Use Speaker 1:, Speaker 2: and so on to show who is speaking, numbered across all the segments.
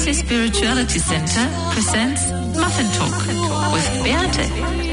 Speaker 1: Mercy Spirituality Center presents Muffin Talk with Beate.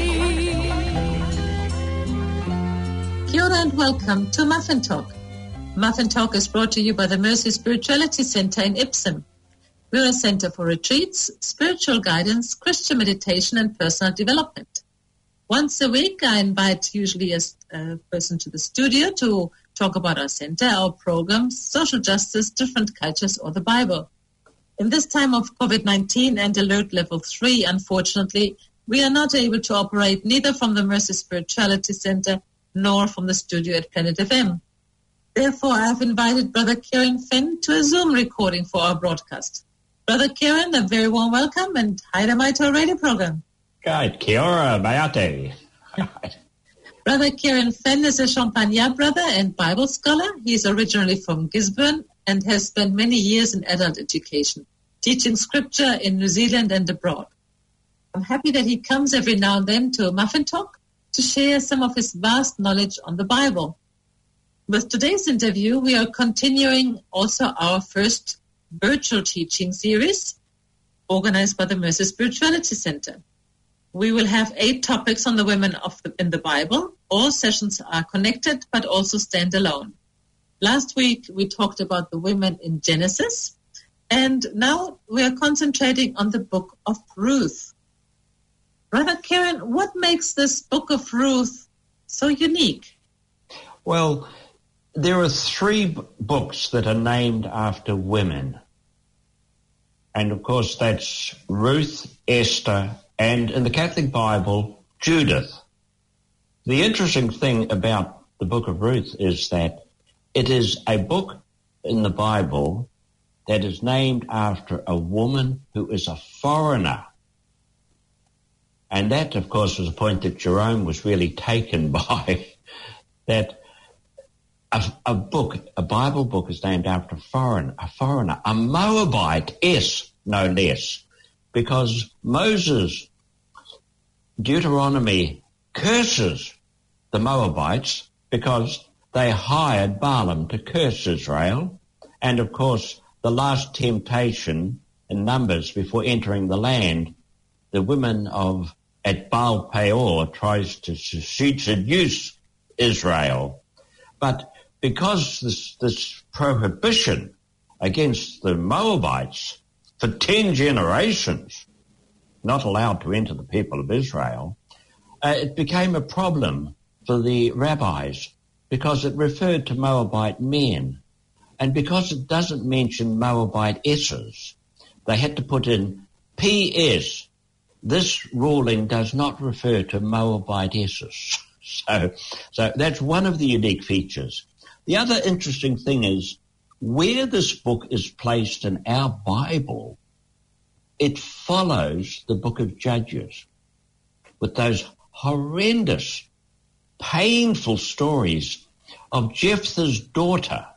Speaker 2: Kia ora and welcome to Muffin Talk. Muffin Talk is brought to you by the Mercy Spirituality Center in Ipsum. We're a center for retreats, spiritual guidance, Christian meditation, and personal development. Once a week, I invite usually a person to the studio to talk about our center, our programs, social justice, different cultures, or the Bible. In this time of COVID-19 and alert level 3, unfortunately, we are not able to operate neither from the Mercy Spirituality Center nor from the studio at Planet FM. Therefore, I have invited Brother Kieran Fenn to a Zoom recording for our broadcast. Brother Kieran, a very warm welcome and hi to our radio program.
Speaker 3: Good. Kia ora, Beate.
Speaker 2: Brother Kieran Fenn is a Champagnat brother and Bible scholar. He is originally from Gisborne and has spent many years in adult education, teaching scripture in New Zealand and abroad. I'm happy that he comes every now and then to Muffin Talk to share some of his vast knowledge on the Bible. With today's interview, we are continuing also our first virtual teaching series organized by the Mercy Spirituality Center. We will have 8 topics on the women in the Bible. All sessions are connected but also stand alone. Last week, we talked about the women in Genesis, and now we are concentrating on the book of Ruth. Brother Kieran, what makes this book of Ruth so unique?
Speaker 3: Well, there are 3 books that are named after women. And, of course, that's Ruth, Esther, and in the Catholic Bible, Judith. The interesting thing about the book of Ruth is that it is a book in the Bible that is named after a woman who is a foreigner. And that, of course, was a point that Jerome was really taken by, that a Bible book is named after a foreigner, a Moabite, no less, because Moses, Deuteronomy, curses the Moabites because they hired Balaam to curse Israel. And, of course, the last temptation in Numbers before entering the land, the women at Baal Peor tries to seduce Israel. But because this prohibition against the Moabites for 10 generations, not allowed to enter the people of Israel, it became a problem for the rabbis because it referred to Moabite men. And because it doesn't mention Moabitesses, they had to put in P.S. This ruling does not refer to Moabitesses. So that's one of the unique features. The other interesting thing is where this book is placed in our Bible, it follows the book of Judges with those horrendous, painful stories of Jephthah's daughter.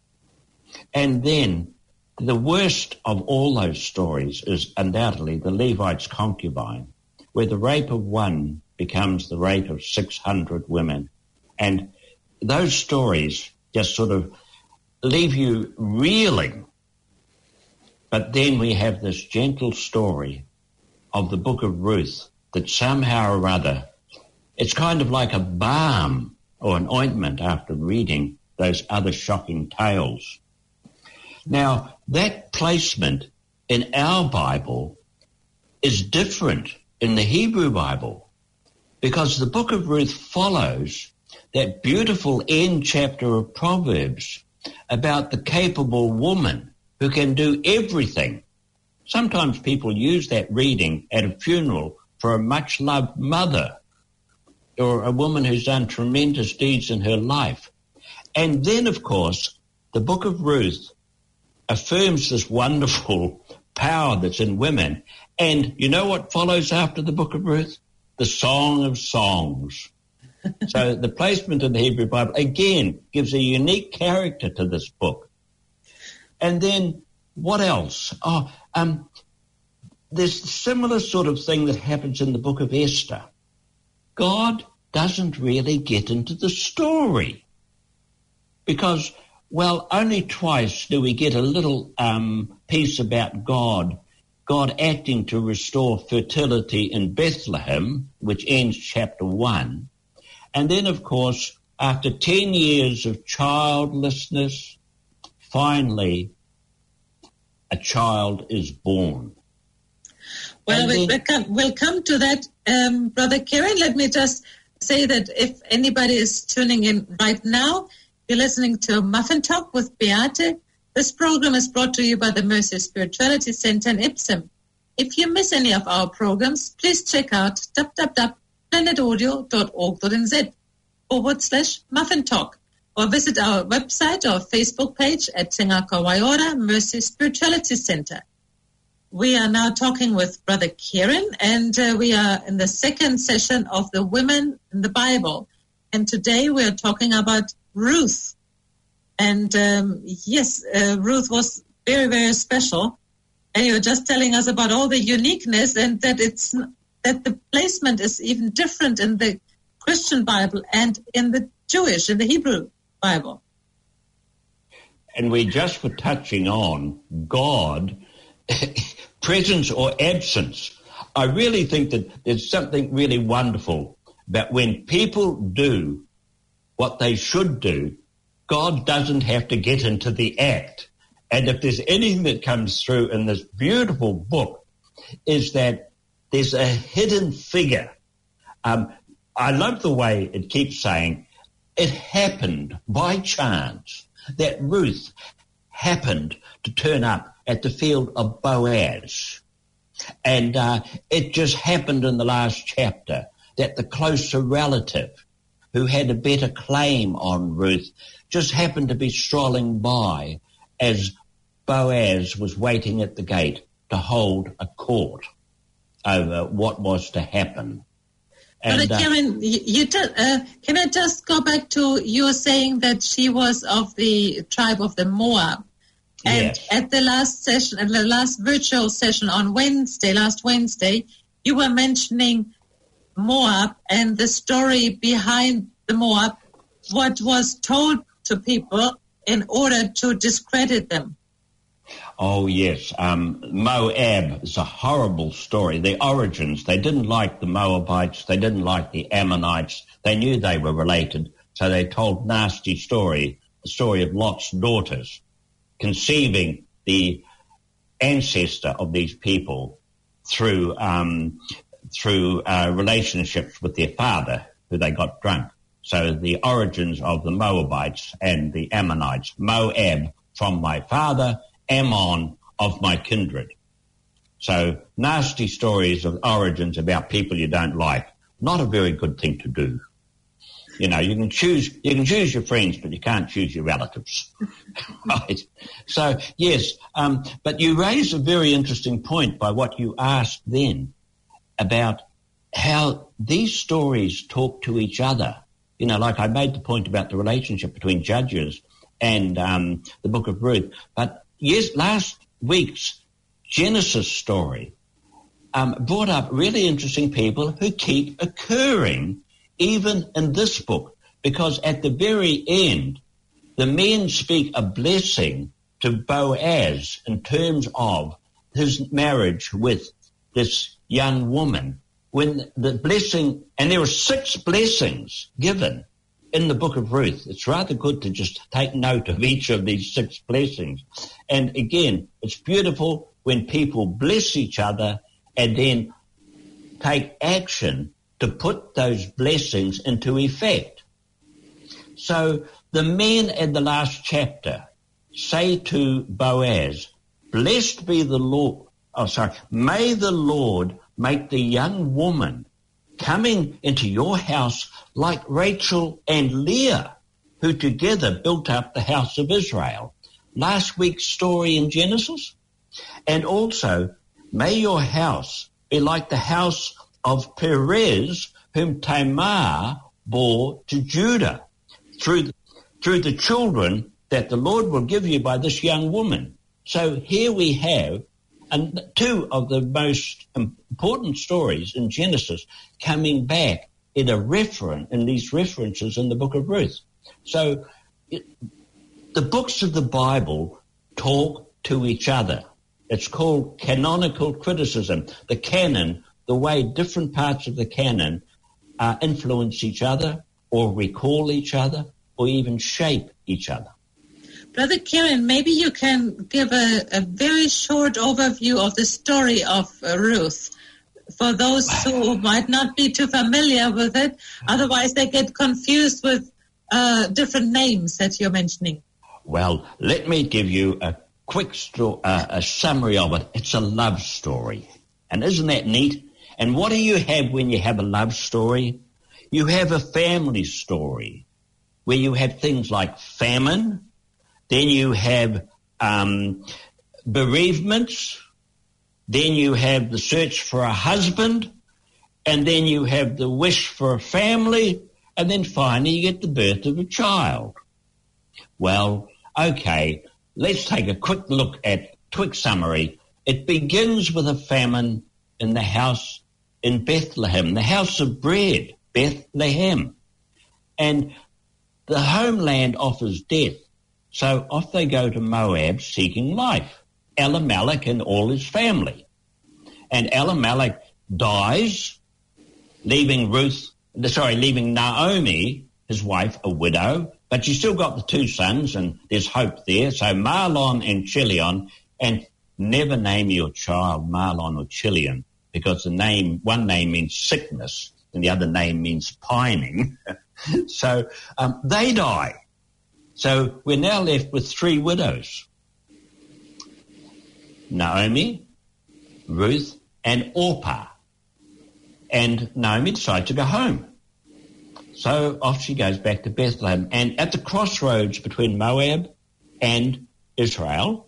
Speaker 3: And then the worst of all those stories is undoubtedly the Levite's concubine, where the rape of one becomes the rape of 600 women. And those stories just sort of leave you reeling. But then we have this gentle story of the book of Ruth that somehow or other, it's kind of like a balm or an ointment after reading those other shocking tales. Now, that placement in our Bible is different in the Hebrew Bible because the book of Ruth follows that beautiful end chapter of Proverbs about the capable woman who can do everything. Sometimes people use that reading at a funeral for a much-loved mother or a woman who's done tremendous deeds in her life. And then, of course, the book of Ruth affirms this wonderful power that's in women. And you know what follows after the book of Ruth? The Song of Songs. So the placement in the Hebrew Bible, again, gives a unique character to this book. And then what else? There's a similar sort of thing that happens in the book of Esther. God doesn't really get into the story because Well, only twice do we get a little piece about God acting to restore fertility in Bethlehem, which ends chapter 1. And then, of course, after 10 years of childlessness, finally a child is born.
Speaker 2: Well, we'll come to that, Brother Kieran. Let me just say that if anybody is tuning in right now, you're listening to Muffin Talk with Beate. This program is brought to you by the Mercy Spirituality Center in Ipsum. If you miss any of our programs, please check out www.planetaudio.org.nz/Muffin Talk or visit our website or Facebook page at Tengaka Waiora Mercy Spirituality Center. We are now talking with Brother Kieran, and we are in the second session of the Women in the Bible. And today we are talking about Ruth. And Ruth was very, very special. And you're just telling us about all the uniqueness, and that the placement is even different in the Christian Bible and in the Jewish, in the Hebrew Bible.
Speaker 3: And we just were touching on God, presence or absence. I really think that there's something really wonderful that when people do what they should do, God doesn't have to get into the act. And if there's anything that comes through in this beautiful book, is that there's a hidden figure. I love the way it keeps saying, it happened by chance that Ruth happened to turn up at the field of Boaz. And it just happened in the last chapter that the closer relative who had a better claim on Ruth just happened to be strolling by as Boaz was waiting at the gate to hold a court over what was to happen.
Speaker 2: And, but Karen, can I just go back to you saying that she was of the tribe of the Moab? And
Speaker 3: yes.
Speaker 2: At the last session, at the last virtual session on last Wednesday, you were mentioning Moab and the story behind the Moab, what was told to people in order to discredit them.
Speaker 3: Oh, yes. Moab is a horrible story. The origins, they didn't like the Moabites. They didn't like the Ammonites. They knew they were related, so they told nasty story, the story of Lot's daughters, conceiving the ancestor of these people through relationships with their father, who they got drunk. So the origins of the Moabites and the Ammonites, Moab from my father, Ammon of my kindred. So nasty stories of origins about people you don't like. Not a very good thing to do. You know, you can choose your friends, but you can't choose your relatives. Right? So, yes, but you raise a very interesting point by what you asked then about how these stories talk to each other. You know, like I made the point about the relationship between Judges and the book of Ruth. But yes, last week's Genesis story brought up really interesting people who keep occurring even in this book, because at the very end, the men speak a blessing to Boaz in terms of his marriage with this young woman. When the blessing, and there are 6 blessings given in the book of Ruth. It's rather good to just take note of each of these 6 blessings. And again, it's beautiful when people bless each other and then take action to put those blessings into effect. So the men in the last chapter say to Boaz, blessed be the Lord, may the Lord make the young woman coming into your house like Rachel and Leah, who together built up the house of Israel. Last week's story in Genesis. And also, may your house be like the house of Perez, whom Tamar bore to Judah, through the children that the Lord will give you by this young woman. So here we have 2 of the most important stories in Genesis coming back in these references in the book of Ruth. So the books of the Bible talk to each other. It's called canonical criticism. The canon, the way different parts of the canon influence each other or recall each other or even shape each other.
Speaker 2: Brother Kieran, maybe you can give a very short overview of the story of Ruth for those who might not be too familiar with it. Otherwise, they get confused with different names that you're mentioning.
Speaker 3: Well, let me give you a quick a summary of it. It's a love story. And isn't that neat? And what do you have when you have a love story? You have a family story where you have things like famine, then you have bereavements, then you have the search for a husband, and then you have the wish for a family, and then finally you get the birth of a child. Well, okay, let's take a quick look at quick summary. It begins with a famine in the house in Bethlehem, the house of bread, Bethlehem. And the homeland offers death. So off they go to Moab seeking life, Elimelech and all his family. And Elimelech dies, leaving Naomi, his wife, a widow, but she's still got the two sons, and there's hope there. So Mahlon and Chilion, and never name your child Mahlon or Chilion, because one name means sickness, and the other name means pining. So they die. So we're now left with three widows: Naomi, Ruth, and Orpah. And Naomi decides to go home. So off she goes back to Bethlehem. And at the crossroads between Moab and Israel,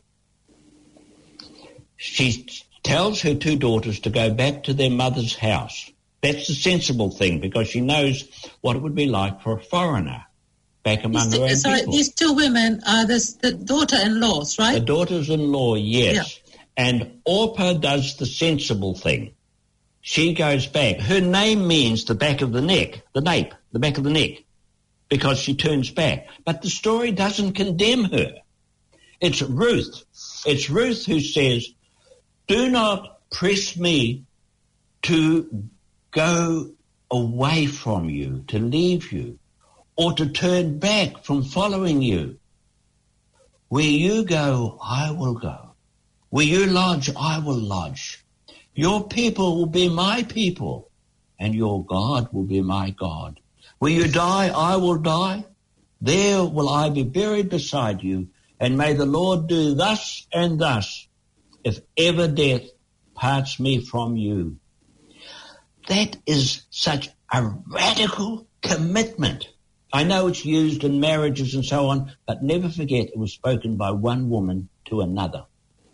Speaker 3: she tells her two daughters to go back to their mother's house. That's the sensible thing, because she knows what it would be like for a foreigner back among her own people.
Speaker 2: These two women are the daughter-in-laws, right?
Speaker 3: The daughters-in-law, yes.
Speaker 2: Yeah.
Speaker 3: And Orpah does the sensible thing. She goes back. Her name means the back of the neck, the nape, the back of the neck, because she turns back. But the story doesn't condemn her. It's Ruth. It's Ruth who says, do not press me to go away from you, to leave you, or to turn back from following you. Where you go, I will go. Where you lodge, I will lodge. Your people will be my people, and your God will be my God. Where you die, I will die. There will I be buried beside you, and may the Lord do thus and thus, if ever death parts me from you. That is such a radical commitment. I know it's used in marriages and so on, but never forget it was spoken by one woman to another.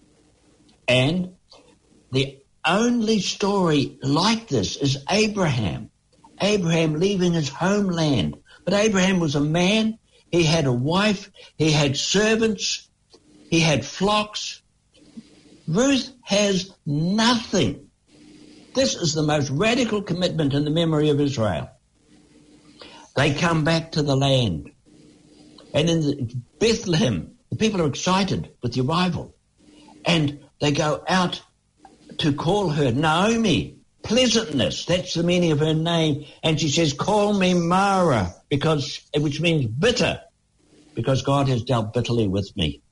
Speaker 3: And the only story like this is Abraham. Abraham leaving his homeland. But Abraham was a man. He had a wife. He had servants. He had flocks. Ruth has nothing. This is the most radical commitment in the memory of Israel. They come back to the land. And in Bethlehem, the people are excited with the arrival. And they go out to call her Naomi, pleasantness. That's the meaning of her name. And she says, call me Mara, which means bitter, because God has dealt bitterly with me.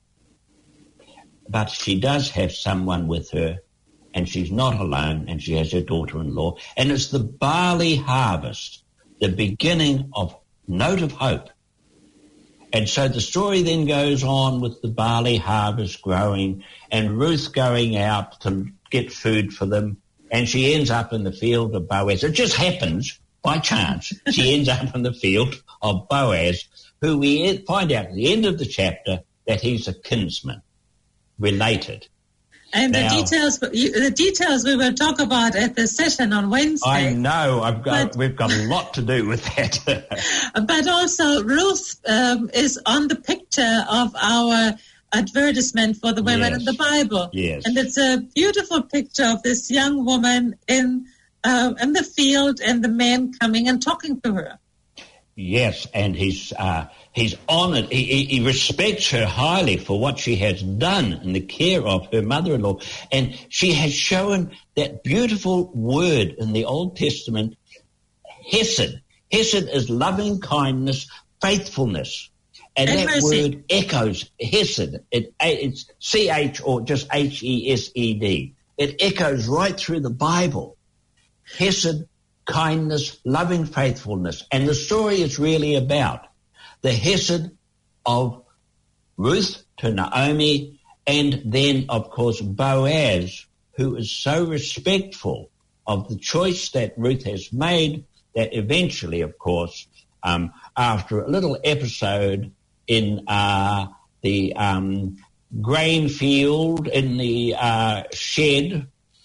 Speaker 3: But she does have someone with her, and she's not alone, and she has her daughter-in-law. And it's the barley harvest, the beginning of note of hope. And so the story then goes on with the barley harvest growing and Ruth going out to get food for them. And she ends up in the field of Boaz. It just happens by chance. She ends up in the field of Boaz, who we find out at the end of the chapter that he's a kinsman, related.
Speaker 2: And now, the details we will talk about at the session on Wednesday.
Speaker 3: I know, we've got a lot to do with that.
Speaker 2: But also Ruth is on the picture of our advertisement for the women in the Bible.
Speaker 3: Yes.
Speaker 2: And it's a beautiful picture of this young woman in the field and the man coming and talking to her.
Speaker 3: Yes, and He's honoured. He respects her highly for what she has done in the care of her mother-in-law. And she has shown that beautiful word in the Old Testament, hesed. Hesed is loving kindness, faithfulness. And that mercy. Word echoes hesed. It's C-H or just H-E-S-E-D. It echoes right through the Bible. Hesed, kindness, loving faithfulness. And the story is really about the hesed of Ruth to Naomi, and then, of course, Boaz, who is so respectful of the choice that Ruth has made that eventually, of course, after a little episode in the grain field, in the shed,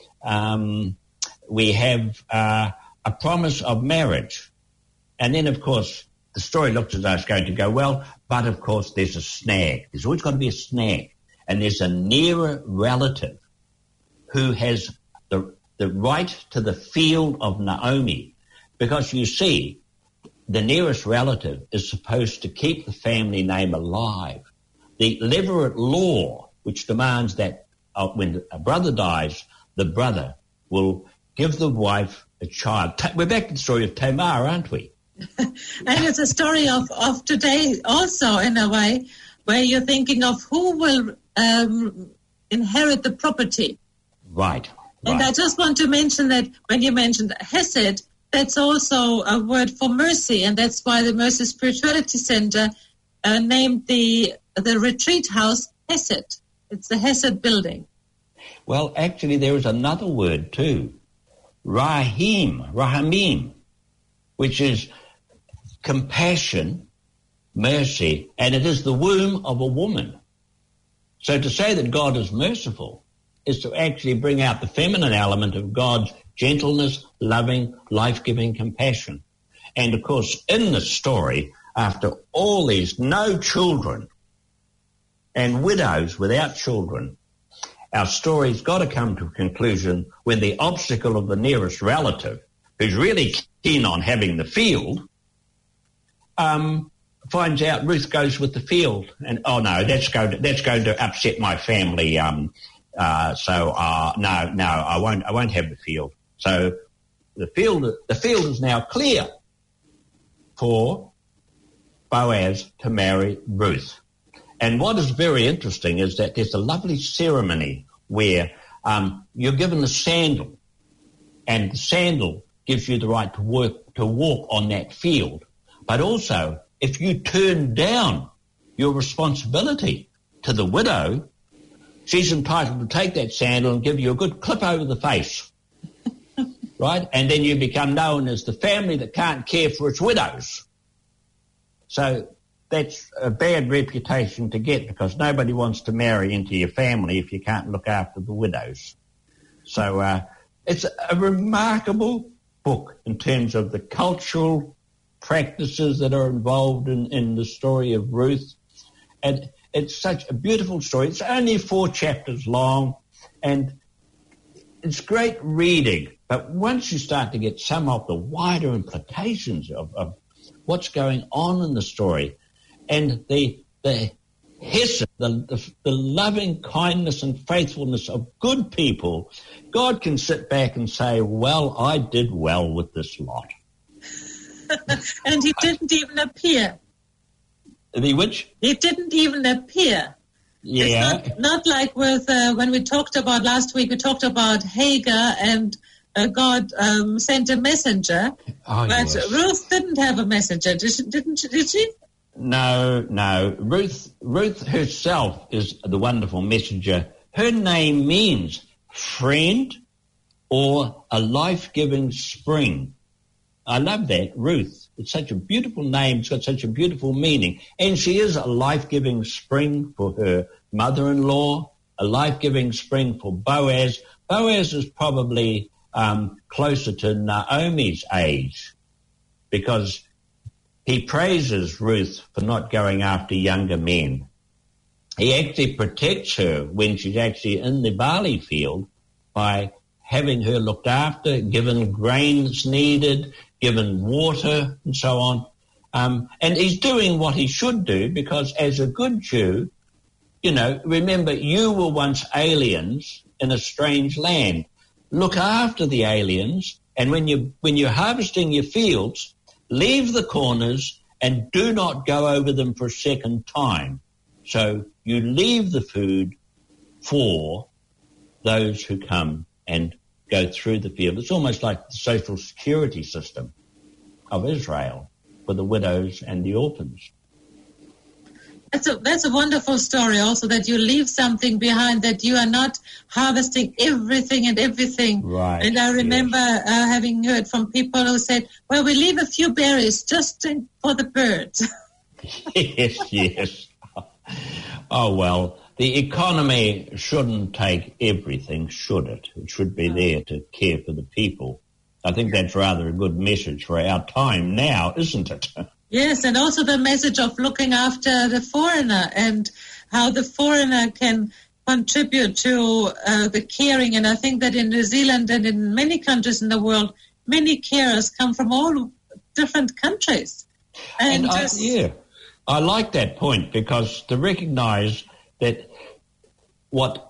Speaker 3: we have a promise of marriage. And then, of course, the story looks as though it's going to go well, but, of course, there's a snag. There's always got to be a snag. And there's a nearer relative who has the right to the field of Naomi, because, you see, the nearest relative is supposed to keep the family name alive. The Levirate law, which demands that when a brother dies, the brother will give the wife a child. We're back to the story of Tamar, aren't we?
Speaker 2: And it's a story of today also, in a way, where you're thinking of who will inherit the property.
Speaker 3: Right.
Speaker 2: And I just want to mention that when you mentioned Hesed, that's also a word for mercy, and that's why the Mercy Spirituality Center named the retreat house Hesed. It's the Hesed building.
Speaker 3: Well, actually, there is another word too, Rahamim, which is compassion, mercy, and it is the womb of a woman. So to say that God is merciful is to actually bring out the feminine element of God's gentleness, loving, life-giving compassion. And, of course, in the story, after all these no children and widows without children, our story's got to come to a conclusion when the obstacle of the nearest relative, who's really keen on having the field, finds out Ruth goes with the field, and that's going to upset my family. No, I won't have the field. So the field is now clear for Boaz to marry Ruth. And what is very interesting is that there's a lovely ceremony where you're given the sandal, and the sandal gives you the right to walk on that field. But also, if you turn down your responsibility to the widow, she's entitled to take that sandal and give you a good clip over the face, right? And then you become known as the family that can't care for its widows. So that's a bad reputation to get, because nobody wants to marry into your family if you can't look after the widows. So it's a remarkable book in terms of the cultural practices that are involved in the story of Ruth. And it's such a beautiful story. It's only 4 chapters long, and it's great reading. But once you start to get some of the wider implications of what's going on in the story, and the hesed, the loving kindness and faithfulness of good people, God can sit back and say, well, I did well with this lot.
Speaker 2: And he didn't even appear.
Speaker 3: The which?
Speaker 2: He didn't even appear.
Speaker 3: Yeah.
Speaker 2: It's not like with when we talked about last week, we talked about Hagar and God sent a messenger.
Speaker 3: Oh,
Speaker 2: but
Speaker 3: yes.
Speaker 2: Ruth didn't have a messenger, did she?
Speaker 3: No. Ruth herself is the wonderful messenger. Her name means friend or a life-giving spring. I love that, Ruth. It's such a beautiful name. It's got such a beautiful meaning. And she is a life-giving spring for her mother-in-law, a life-giving spring for Boaz. Boaz is probably closer to Naomi's age, because he praises Ruth for not going after younger men. He actually protects her when she's actually in the barley field by having her looked after, given grains needed, given water, and so on. And he's doing what he should do, because as a good Jew, remember, you were once aliens in a strange land. Look after the aliens, and when you're harvesting your fields, leave the corners and do not go over them for a second time. So you leave the food for those who come and go through the field. It's almost like the social security system of Israel for the widows and the orphans.
Speaker 2: That's a wonderful story also, that you leave something behind, that you are not harvesting everything.
Speaker 3: Right.
Speaker 2: And I remember having heard from people who said, well, we leave a few berries just for the birds.
Speaker 3: Yes. Oh, well, the economy shouldn't take everything, should it? It should be there to care for the people. I think that's rather a good message for our time now, isn't it?
Speaker 2: Yes, and also the message of looking after the foreigner and how the foreigner can contribute to the caring. And I think that in New Zealand and in many countries in the world, many carers come from all different countries. And
Speaker 3: I like that point, because to recognise that what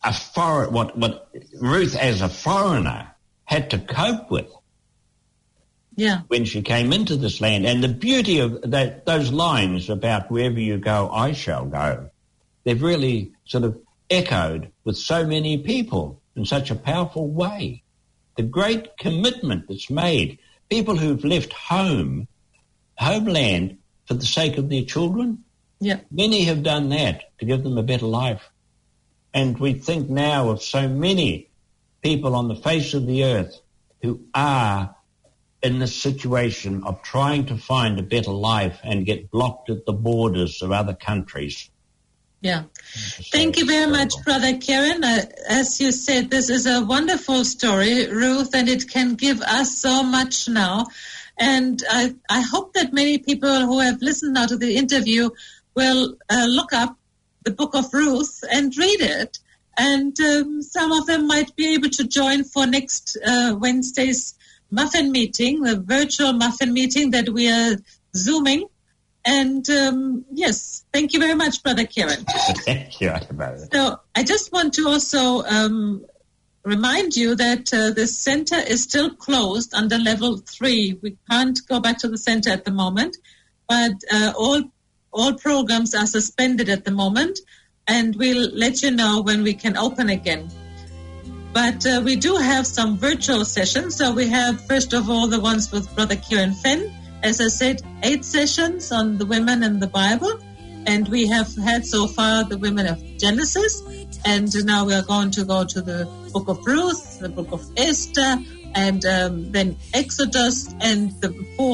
Speaker 3: Ruth as a foreigner had to cope with when she came into this land, and the beauty of those lines about wherever you go, I shall go, they've really sort of echoed with so many people in such a powerful way. The great commitment that's made, people who've left homeland for the sake of their children.
Speaker 2: Yeah.
Speaker 3: Many have done that to give them a better life. And we think now of so many people on the face of the earth who are in this situation of trying to find a better life and get blocked at the borders of other countries.
Speaker 2: Yeah. Thank you very much, Brother Kieran. As you said, this is a wonderful story, Ruth, and it can give us so much now. And I hope that many people who have listened now to the interview will look up the book of Ruth and read it. And some of them might be able to join for next Wednesday's muffin meeting, the virtual muffin meeting that we are Zooming. And yes, thank you very much, Brother Kieran.
Speaker 3: Thank you.
Speaker 2: So I just want to also remind you that the center is still closed under level 3. We can't go back to the center at the moment, but all programs are suspended at the moment, and we'll let you know when we can open again. But we do have some virtual sessions. So we have, first of all, the ones with Brother Kieran Fenn. As I said, 8 sessions on the women in the Bible. And we have had so far the women of Genesis. And now we are going to go to the book of Ruth, the book of Esther, and then Exodus, and the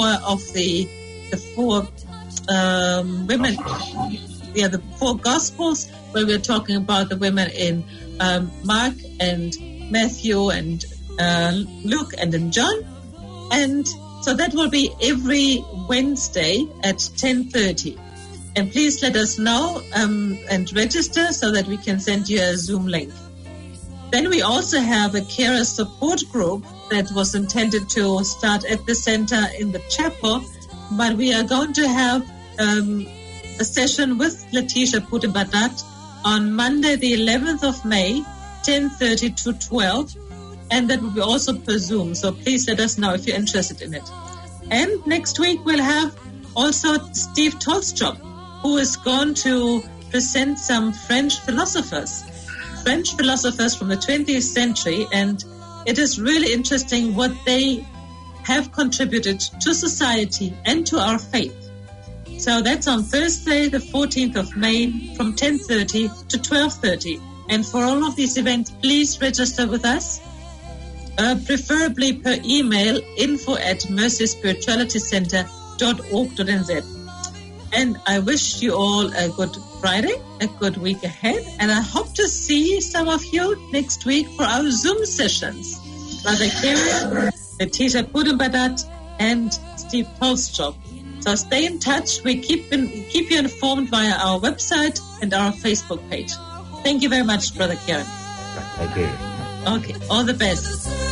Speaker 2: four women, the 4 Gospels, where we're talking about the women in Mark and Matthew and Luke and in John. And so that will be every Wednesday at 10:30. And please let us know and register so that we can send you a Zoom link. Then we also have a carer support group that was intended to start at the center in the chapel, but we are going to have a session with Letitia Pudebadat on Monday, the 11th of May, 10:30 to 12, and that will be also per Zoom. So please let us know if you're interested in it. And next week we'll have also Steve Tolstrop, who is going to present some French philosophers from the 20th century, and it is really interesting what they have contributed to society and to our faith. So that's on Thursday, the 14th of May, from 10:30 to 12:30. And for all of these events, please register with us, preferably per email, info@mercyspiritualitycenter.org.nz. And I wish you all a good Friday, a good week ahead, and I hope to see some of you next week for our Zoom sessions. Brother Kieran, Letitia Pudebadat, and Steve Tolstrop. So stay in touch. We keep you informed via our website and our Facebook page. Thank you very much, Brother Kieran.
Speaker 3: Thank you.
Speaker 2: Okay, all the best.